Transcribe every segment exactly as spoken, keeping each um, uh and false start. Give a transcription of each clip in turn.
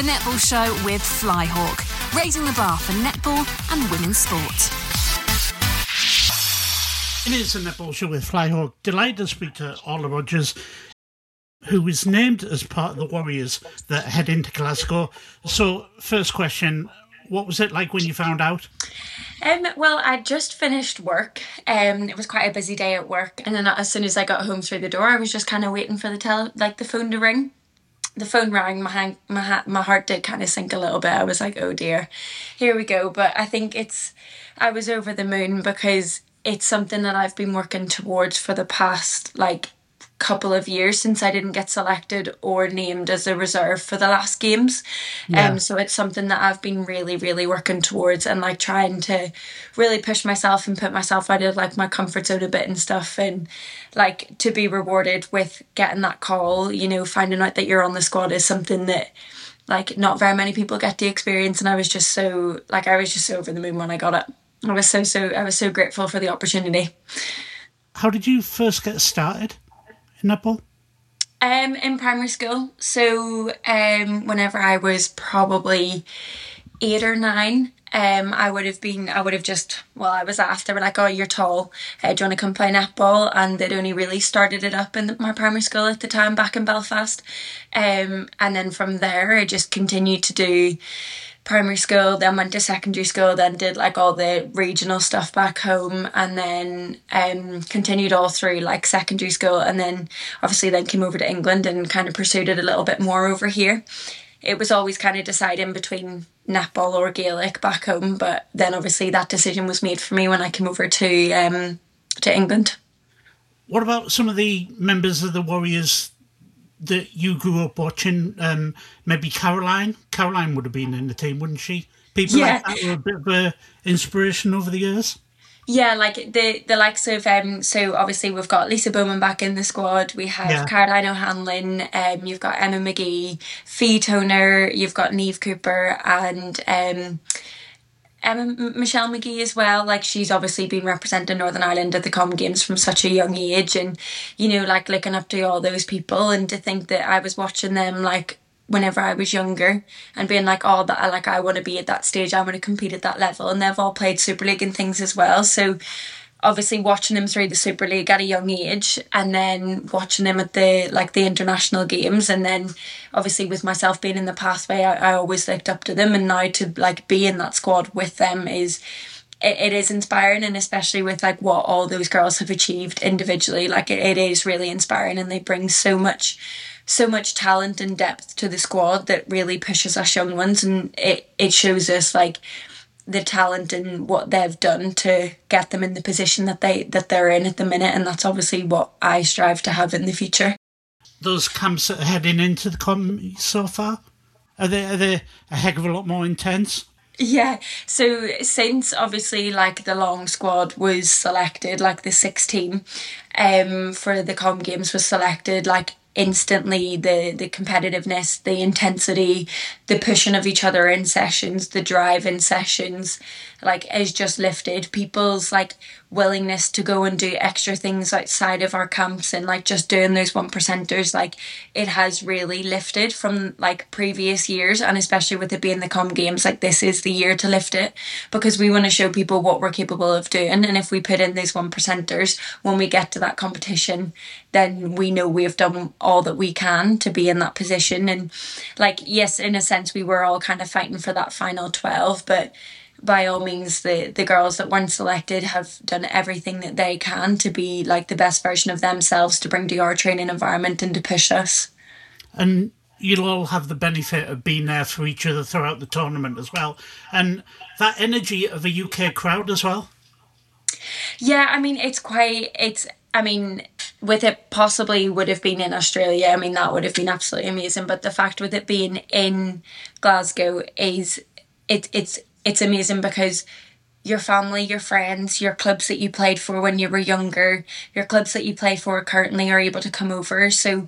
The Netball Show with Flyhawk, raising the bar for netball and women's sport. It is the Netball Show with Flyhawk. Delighted to speak to Orla Rogers, who was named as part of the Warriors that head into Glasgow. So, first question, what was it like when you found out? Um, well, I just finished work. Um, it was quite a busy day at work, and then as soon as I got home through the door, I was just kind of waiting for the tele- like the phone to ring. The phone rang. My hand, my ha- my heart did kind of sink a little bit. I was like, oh dear, here we go. But I think it's, I was over the moon because it's something that I've been working towards for the past like couple of years since I didn't get selected or named as a reserve for the last games. Yeah. Um, so it's something that I've been really, really working towards and like trying to really push myself and put myself out of like my comfort zone a bit and stuff, and like to be rewarded with getting that call, you know, finding out that you're on the squad is something that like not very many people get to experience. And I was just so like I was just so over the moon when I got it. I was so so I was so grateful for the opportunity. How did you first get started in netball? Um, in primary school. So um, whenever I was probably eight or nine, um, I would have been, I would have just, well, I was asked, they were like, oh, you're tall, uh, do you want to come play netball? And they'd only really started it up in the, my primary school at the time back in Belfast. Um, and then from there, I just continued to do primary school, then went to secondary school, then did like all the regional stuff back home, and then um continued all through like secondary school, and then obviously then came over to England and kind of pursued it a little bit more over here. It was always kind of deciding between netball or Gaelic back home, but then obviously that decision was made for me when I came over to um to England. What about some of the members of the Warriors that you grew up watching? Um, maybe Caroline. Caroline would have been in the team, wouldn't she? People yeah. like that were a bit of an inspiration over the years. Yeah, like the the likes of um. So obviously we've got Lisa Bowman back in the squad. We have yeah. Caroline O'Hanlon. Um, you've got Emma McGee, Fee Toner. You've got Niamh Cooper and um. Emma Michelle McGee as well. Like she's obviously been representing Northern Ireland at the Com Games from such a young age, and you know, like looking up to all those people, and to think that I was watching them like whenever I was younger and being like, oh, that I like I want to be at that stage, I want to compete at that level, and they've all played Super League and things as well. So obviously watching them through the Super League at a young age, and then watching them at the like the international games, and then obviously with myself being in the pathway, I, I always looked up to them, and now to like be in that squad with them is it, it is inspiring, and especially with like what all those girls have achieved individually, like it, it is really inspiring, and they bring so much so much talent and depth to the squad that really pushes us young ones, and it, it shows us like the talent and what they've done to get them in the position that they that they're in at the minute, and that's obviously what I strive to have in the future. Those camps that are heading into the Com so far, are they are they a heck of a lot more intense? Yeah, so since obviously like the long squad was selected, like the six team um for the Com Games was selected, like instantly the the competitiveness, the intensity, the pushing of each other in sessions, the drive in sessions, like is just lifted. People's like willingness to go and do extra things outside of our camps and like just doing those one percenters, like it has really lifted from like previous years, and especially with it being the Com Games, like this is the year to lift it, because we want to show people what we're capable of doing, and if we put in those one percenters when we get to that competition, then we know we've done all that we can to be in that position. And like yes, in a sense we were all kind of fighting for that final twelve, but by all means the the girls that weren't selected have done everything that they can to be like the best version of themselves, to bring to our training environment and to push us. And you'll all have the benefit of being there for each other throughout the tournament as well, and that energy of a U K crowd as well. Yeah, I mean it's quite it's I mean with it possibly would have been in Australia, I mean that would have been absolutely amazing, but the fact with it being in Glasgow is it it's it's amazing, because your family, your friends, your clubs that you played for when you were younger, your clubs that you play for currently are able to come over. So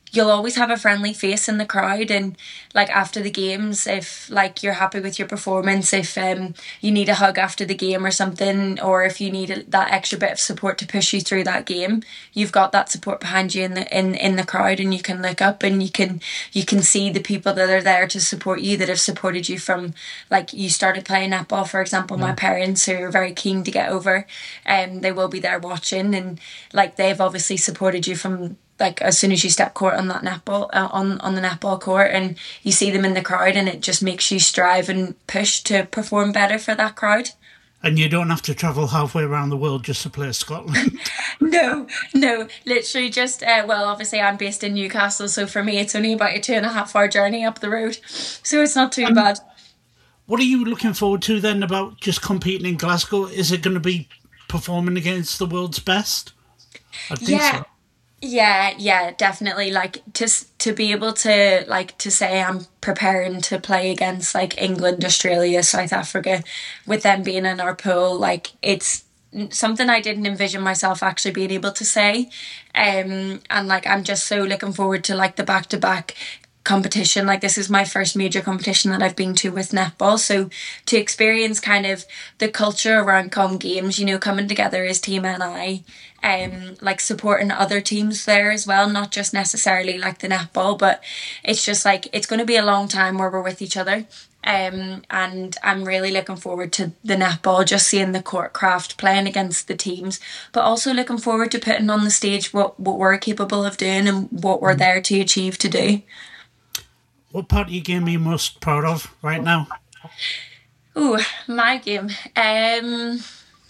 you'll always have a friendly face in the crowd, and like after the games, if like you're happy with your performance, if um you need a hug after the game or something, or if you need that extra bit of support to push you through that game, you've got that support behind you in the in in the crowd, and you can look up and you can you can see the people that are there to support you, that have supported you from like you started playing netball, for example. Yeah. My parents, who are very keen to get over, and um, they will be there watching, and like they've obviously supported you from like as soon as you step court on that netball uh, on on the netball court, and you see them in the crowd, and it just makes you strive and push to perform better for that crowd. And you don't have to travel halfway around the world just to play Scotland. no, no, literally just uh, well, obviously I'm based in Newcastle, so for me it's only about a two and a half hour journey up the road, so it's not too um, bad. What are you looking forward to then about just competing in Glasgow? Is it going to be performing against the world's best? I think yeah. so. Yeah, yeah, definitely. Like to to be able to like to say I'm preparing to play against like England, Australia, South Africa, with them being in our pool, like it's something I didn't envision myself actually being able to say. Um, and like I'm just so looking forward to like the back to back competition. Like this is my first major competition that I've been to with netball, so to experience kind of the culture around Com Games, you know, coming together as Team N I, um like supporting other teams there as well, not just necessarily like the netball, but it's just like it's going to be a long time where we're with each other, um and I'm really looking forward to the netball, just seeing the court craft, playing against the teams, but also looking forward to putting on the stage what what we're capable of doing and what we're there to achieve to do. What part of your game are you most proud of right now? Ooh, my game. Um,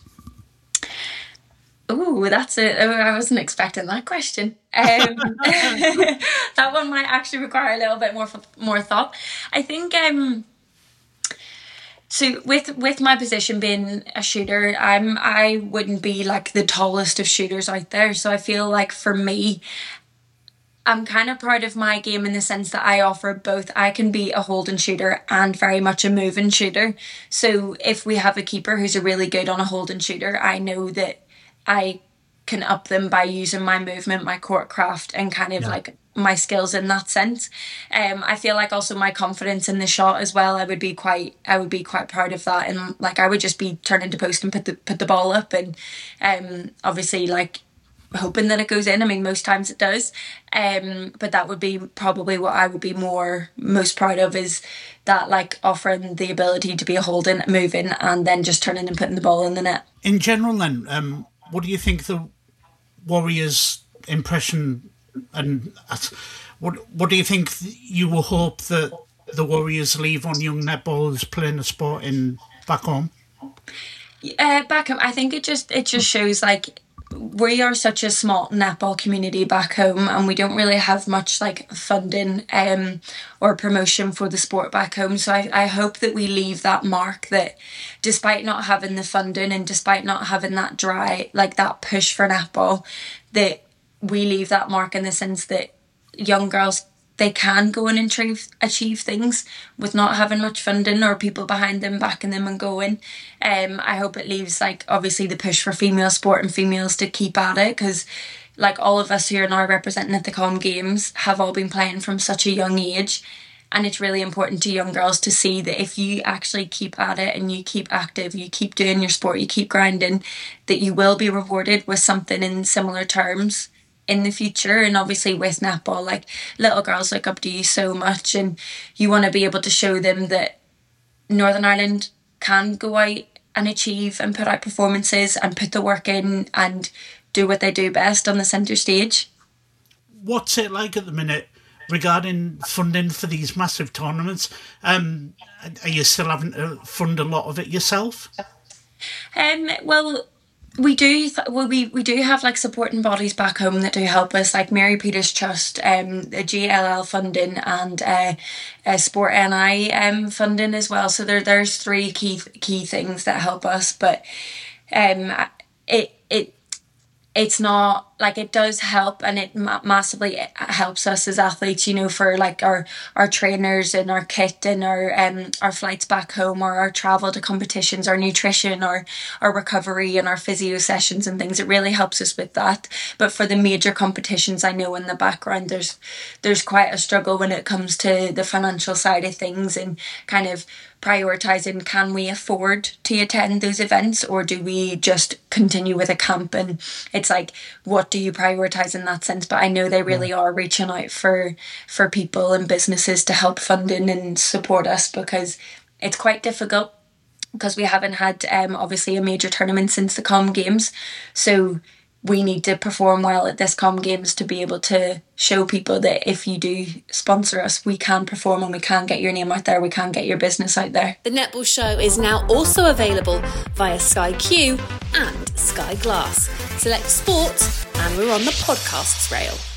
ooh, that's it. Oh, I wasn't expecting that question. Um, that one might actually require a little bit more more thought. I think. Um, so with with my position being a shooter, I'm I wouldn't be like the tallest of shooters out there. So I feel like for me, I'm kind of proud of my game in the sense that I offer both. I can be a holding shooter and very much a moving shooter. So if we have a keeper who's a really good on a holding shooter, I know that I can up them by using my movement, my court craft, and kind of yeah. like my skills in that sense. Um, I feel like also my confidence in the shot as well. I would be quite, I would be quite proud of that, and like I would just be turning to post and put the put the ball up, and um, obviously like. hoping that it goes in. I mean, most times it does. Um, but that would be probably what I would be more most proud of, is that like offering the ability to be a holding, moving, and then just turning and putting the ball in the net. In general then, um, what do you think the Warriors' impression, and what what do you think you will hope that the Warriors leave on young netballers playing a sport in back home? Uh, back home, I think it just it just shows like we are such a small netball community back home, and we don't really have much like funding um or promotion for the sport back home. So I, I hope that we leave that mark, that despite not having the funding and despite not having that dry like that push for netball, that we leave that mark in the sense that young girls, they can go and achieve, achieve things with not having much funding or people behind them backing them and going. Um, I hope it leaves like obviously the push for female sport and females to keep at it, because like all of us who are now representing at the Com Games have all been playing from such a young age, and it's really important to young girls to see that if you actually keep at it and you keep active, you keep doing your sport, you keep grinding, that you will be rewarded with something in similar terms in the future. And obviously with netball, like little girls look up to you so much, and you want to be able to show them that Northern Ireland can go out and achieve and put out performances and put the work in and do what they do best on the centre stage. What's it like at the minute regarding funding for these massive tournaments? Um, are you still having to fund a lot of it yourself? Um, well, We do, th- well, we, we do have like supporting bodies back home that do help us, like Mary Peters Trust, um, the G L L funding, and uh, uh, Sport N I um, funding as well. So there there's three key key things that help us, but um, it it it's not like it does help, and it ma- massively helps us as athletes, you know, for like our our trainers and our kit and our um our flights back home, or our travel to competitions, our nutrition, or our recovery and our physio sessions and things. It really helps us with that. But for the major competitions, I know in the background there's there's quite a struggle when it comes to the financial side of things, and kind of prioritizing, can we afford to attend those events, or do we just continue with a camp? And it's like, what do you prioritize in that sense? But I know they really are reaching out for for people and businesses to help funding and support us, because it's quite difficult, because we haven't had um obviously a major tournament since the Com Games, so we need to perform well at this Com Games to be able to show people that if you do sponsor us, we can perform and we can get your name out there, we can get your business out there. The Netball Show is now also available via Sky Q and Sky Glass. Select sport, and we're on the podcasts rail.